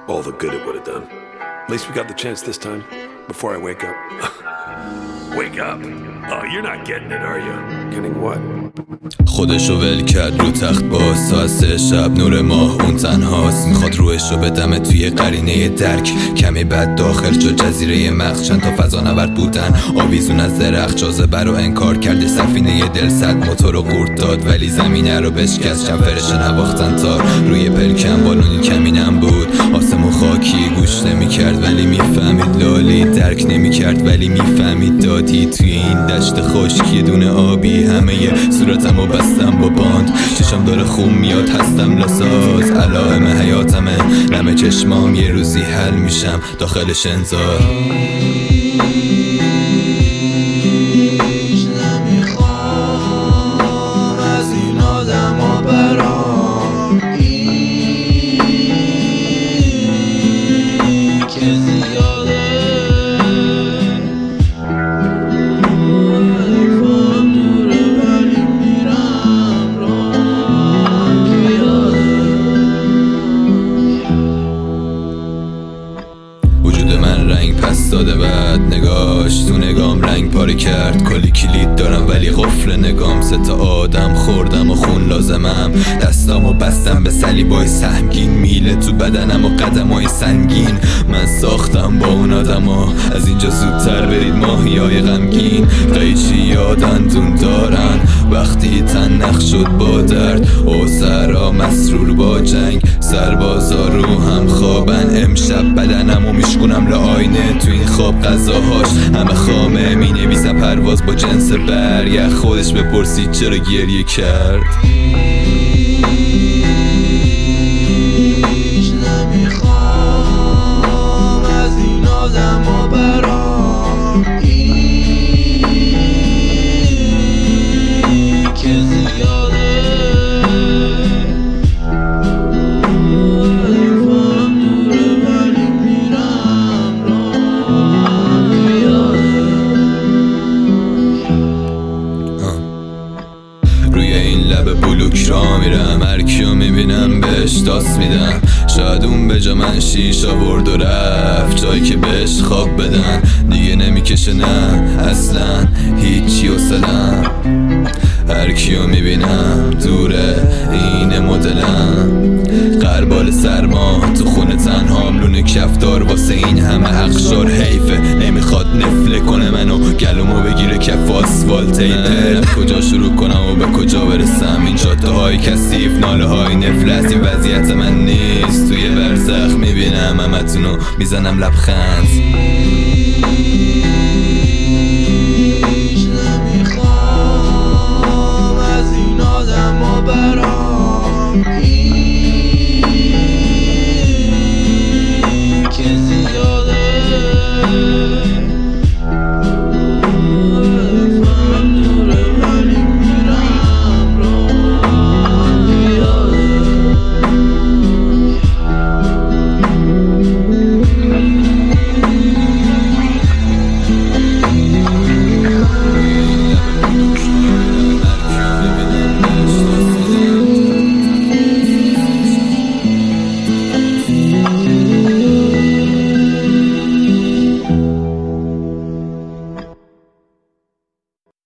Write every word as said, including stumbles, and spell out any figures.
all the good it would have done. At least we got the chance this time, before I wake up. Wake up? Oh, you're not getting it, are you? Getting what? خودشو ول کرد رو تخت باز، ساعت سه شب نور ماه اون تنهاست. میخواد روحشو بدمه توی قرینه درک، کمی بعد داخل جو جزیره مغز. چند تا فضا نورد بودن آویزون از درخت، جاذبه رو انکار کرده سفینه دل صد موتور رو قورت داد، ولی زمینه رو بشکست. چند فرشه نواختن تا روی پلکن، بالونی کمینم بود آسمون خاکی. گوش نمیکرد ولی میفهمید لالی، درک نمیکرد ولی میفهمید دادی. توی این دشت خشکی دونه آبی، همه صورتمو بستم با باند، چشم داره خون میاد هستم لاساز. علائم حیاتمه نم چشمام، یه روزی حل میشم داخلش انذار. نمیخوام از این آدم ها برام، این که زیاده. پس داده بعد نگاش تو نگام رنگ پاره کرد. کلی کلید دارم ولی قفل نگام، سه تا آدم خوردم و خون لازمم. دستامو بستم به صلیبای سهمگین، میله تو بدنم و قدمای سنگین. من ساختم با اون آدما از اینجا زودتر برید ماهیای غمگین. قیچی یادندون دارن وقتی تن نخ شد با درد، اوسرا مسرور با جنگ. سربازا رو هم خوابن، امشب بدنمو میشکنم لآینه. تو این خواب غذاهاش همه خامه، می نویسم پرواز با جنس برگ. خودش بپرسید چرا گریه کرد. نمیخوام از این آدم ها برام، این که زیاده. روی این لب بلوک را میرم، هر کیو میبینم بهش داس میدم. شاید اون به جا من شیش آورد و رفت، جایی که بهش خواب بدن. دیگه نمیکشه نه اصلا هیچی حوصله‌ام، هر کیو میبینم دوره این مدلم. قربال سرما تو خونه تنهام، لونه کفدار واسه این همه اقشار حیفه. نمیخواد نفله کنه منو، گلومو بگیره کف آسفالت. ایپه کجا شروع کنم و به کجا برسم؟ این جاده های کثیف، ناله های نفلت. این وضعیت من نیست، توی برزخ میبینم همتونو میزنم لبخند.